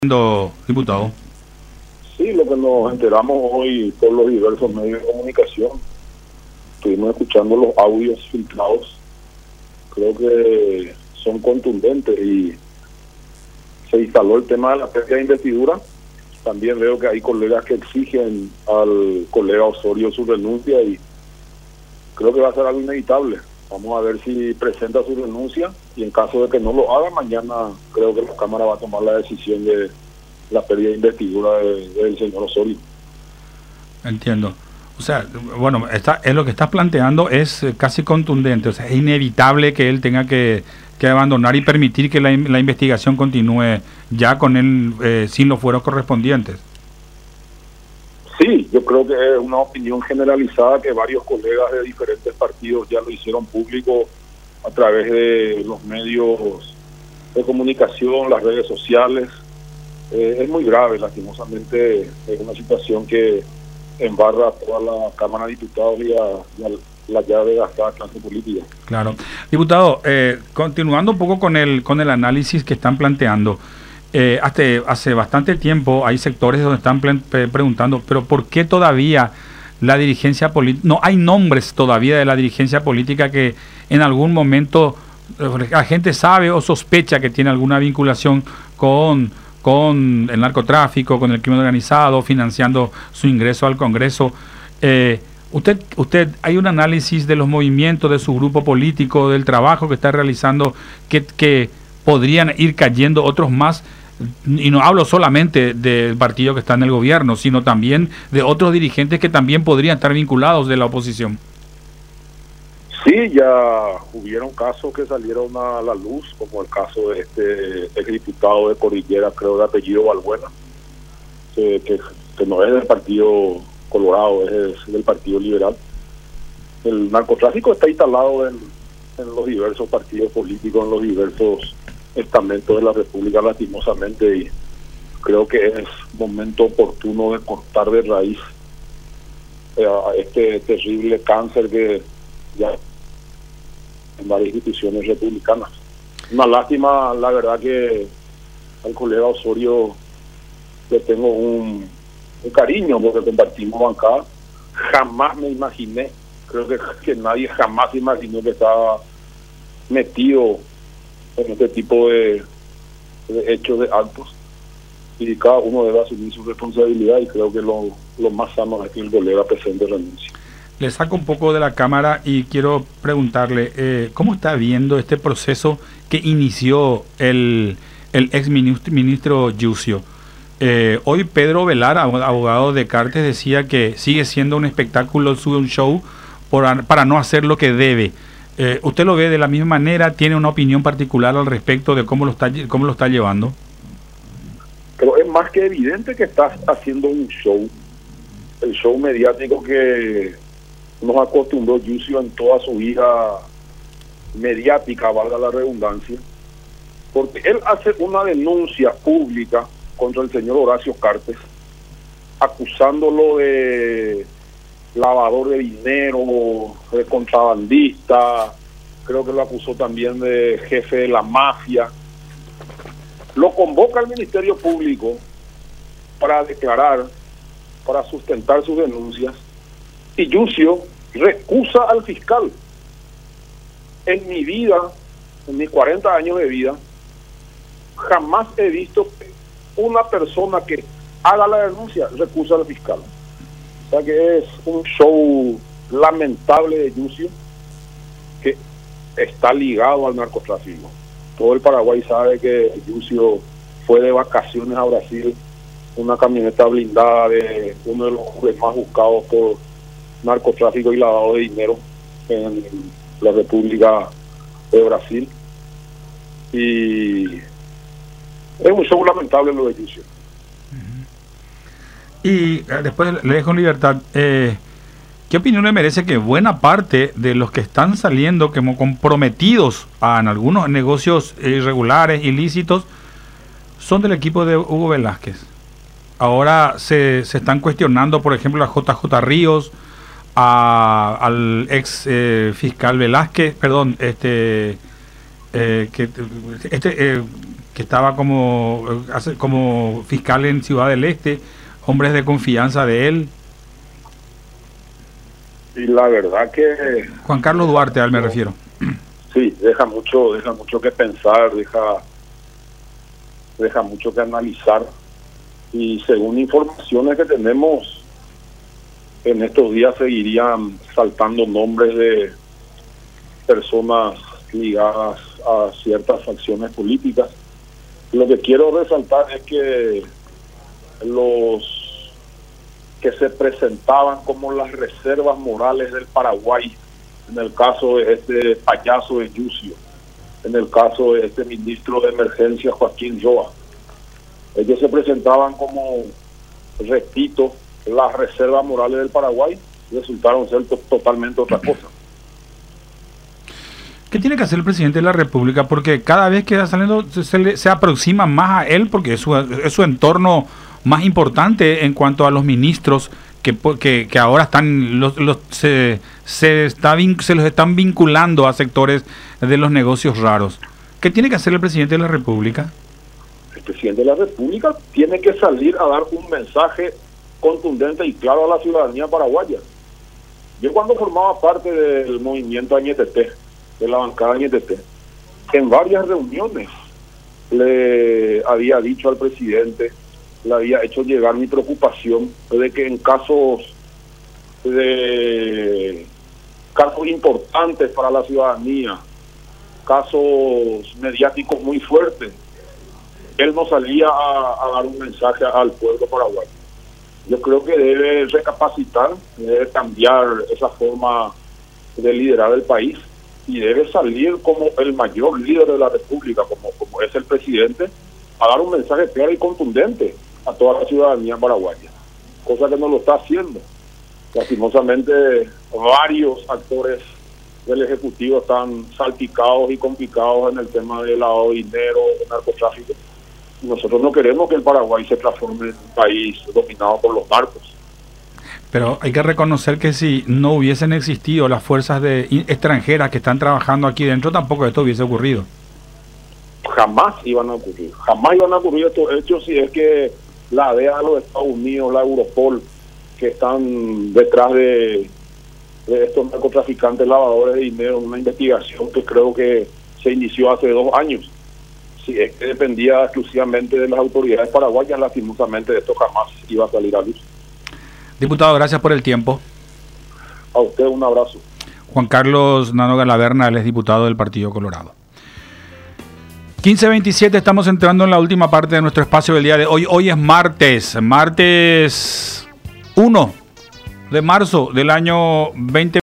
Diputado. Sí, lo que nos enteramos hoy por los diversos medios de comunicación, estuvimos escuchando los audios filtrados, creo que son contundentes y se instaló el tema de la pérdida de investidura. También veo que hay colegas que exigen al colega Osorio su renuncia y creo que va a ser algo inevitable. Vamos a ver si presenta su renuncia y en caso de que no lo haga, mañana creo que la Cámara va a tomar la decisión de la pérdida de investidura del señor Osorio. Entiendo. O sea, bueno, es lo que estás planteando es casi contundente. O sea, es inevitable que él tenga que abandonar y permitir que la investigación continúe ya con él sin los fueros correspondientes. Sí, yo creo que es una opinión generalizada que varios colegas de diferentes partidos ya lo hicieron público a través de los medios de comunicación, las redes sociales. Es muy grave, lastimosamente, es una situación que embarra a toda la Cámara de Diputados y a la ya desgastada clase política. Claro. Diputado, continuando un poco con el análisis que están planteando, hasta hace bastante tiempo hay sectores donde están preguntando, pero ¿por qué todavía la dirigencia política, no hay nombres todavía de la dirigencia política que en algún momento la gente sabe o sospecha que tiene alguna vinculación con el narcotráfico, con el crimen organizado, financiando su ingreso al Congreso? Usted hay un análisis de los movimientos de su grupo político, del trabajo que está realizando, que podrían ir cayendo otros más, y no hablo solamente del partido que está en el gobierno, sino también de otros dirigentes que también podrían estar vinculados de la oposición. Sí, ya hubieron casos que salieron a la luz, como el caso de este exdiputado de Cordillera, creo de apellido Balbuena, que no es del Partido Colorado, es del Partido Liberal. El narcotráfico está instalado en los diversos partidos políticos, en los diversos estamentos de la República, lastimosamente, y creo que es momento oportuno de cortar de raíz este terrible cáncer que ya en varias instituciones republicanas. Una lástima, la verdad, que al colega Osorio le tengo un cariño porque compartimos bancada. Jamás me imaginé, creo que nadie jamás imaginó que estaba metido en este tipo de hechos, de actos, y cada uno debe asumir su responsabilidad, y creo que lo más sano es que el colega presente renuncia. Le saco un poco de la cámara y quiero preguntarle, ¿cómo está viendo este proceso que inició el ex ministro Yucio? Hoy Pedro Velar, abogado de Cartes, decía que sigue siendo un espectáculo, un show, para no hacer lo que debe. ¿Usted lo ve de la misma manera? ¿Tiene una opinión particular al respecto de cómo lo está llevando? Pero es más que evidente que está haciendo un show, el show mediático que nos acostumbró Yucio en toda su vida mediática, valga la redundancia, porque él hace una denuncia pública contra el señor Horacio Cartes, acusándolo de lavador de dinero, de contrabandista, creo que lo acusó también de jefe de la mafia. Lo convoca al Ministerio Público para declarar, para sustentar sus denuncias, y Yucio recusa al fiscal. En mi vida, en mis 40 años de vida, jamás he visto que una persona que haga la denuncia recusa al fiscal. O sea que es un show lamentable de Yucio, que está ligado al narcotráfico. Todo el Paraguay sabe que Yucio fue de vacaciones a Brasil, una camioneta blindada de uno de los hombres más buscados por narcotráfico y lavado de dinero en la República de Brasil, y es un show lamentable lo de Yucio. Y después le dejo en libertad. ¿Qué opinión le merece que buena parte de los que están saliendo como comprometidos en algunos negocios irregulares, ilícitos, son del equipo de Hugo Velázquez? Ahora se están cuestionando, por ejemplo, a JJ Ríos, al ex fiscal Velázquez, perdón, que estaba como fiscal en Ciudad del Este, hombres de confianza de él. Y la verdad que... Juan Carlos Duarte, me refiero. Sí, deja mucho que pensar, deja mucho que analizar. Y según informaciones que tenemos, en estos días seguirían saltando nombres de personas ligadas a ciertas facciones políticas. Lo que quiero resaltar es que los que se presentaban como las reservas morales del Paraguay, en el caso de este payaso de Yucio, en el caso de este ministro de Emergencia Joaquín Roa, ellos se presentaban como, repito, las reservas morales del Paraguay, resultaron ser totalmente otra cosa. ¿Qué tiene que hacer el presidente de la República? Porque cada vez que va saliendo se aproxima más a él, porque es su entorno más importante en cuanto a los ministros que ahora están se los están vinculando a sectores de los negocios raros. ¿Qué tiene que hacer el presidente de la República? El presidente de la República tiene que salir a dar un mensaje contundente y claro a la ciudadanía paraguaya. Yo cuando formaba parte del movimiento Añetete, de la bancada Añetete, en varias reuniones le había dicho al presidente, le había hecho llegar mi preocupación de que en casos importantes para la ciudadanía, casos mediáticos muy fuertes, él no salía a dar un mensaje al pueblo paraguayo. Yo creo que debe recapacitar, debe cambiar esa forma de liderar el país y debe salir como el mayor líder de la República, como es el presidente, a dar un mensaje claro y contundente a toda la ciudadanía paraguaya, cosa que no lo está haciendo. Lastimosamente, varios actores del Ejecutivo están salpicados y complicados en el tema del lavado de dinero, de narcotráfico. Nosotros no queremos que el Paraguay se transforme en un país dominado por los narcos. Pero hay que reconocer que si no hubiesen existido las fuerzas extranjeras que están trabajando aquí dentro, tampoco esto hubiese ocurrido. Jamás iban a ocurrir estos hechos si es que la DEA de los Estados Unidos, la Europol, que están detrás de estos narcotraficantes lavadores de dinero, una investigación que creo que se inició hace 2 años. Si es que dependía exclusivamente de las autoridades paraguayas, lastimosamente esto jamás iba a salir a luz. Diputado, gracias por el tiempo. A usted un abrazo. Juan Carlos Nano Galaverna, él es diputado del Partido Colorado. 15:27, estamos entrando en la última parte de nuestro espacio del día de hoy. Hoy es martes 1 de marzo del año 2020.